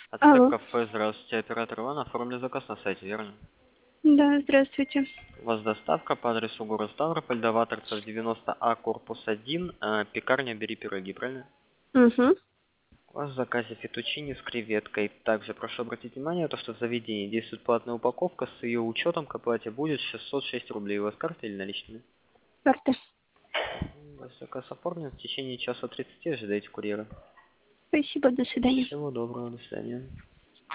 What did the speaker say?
Алло. Ацтек кафе, здравствуйте, оператор Иван, оформили заказ на сайте, верно? Да, здравствуйте. У вас доставка по адресу город Ставрополь, до Ваторцев 90А, корпус 1, пекарня «Бери пироги», правильно? Угу. У вас в заказе фетучини с креветкой. Также прошу обратить внимание, то, что в заведении действует платная упаковка, с ее учетом к оплате будет 606 рублей. У вас карта или наличные? Карта. Ваш заказ оформлен, в течение часа 30 ожидайте курьера. Спасибо, до свидания. Всего доброго, до свидания.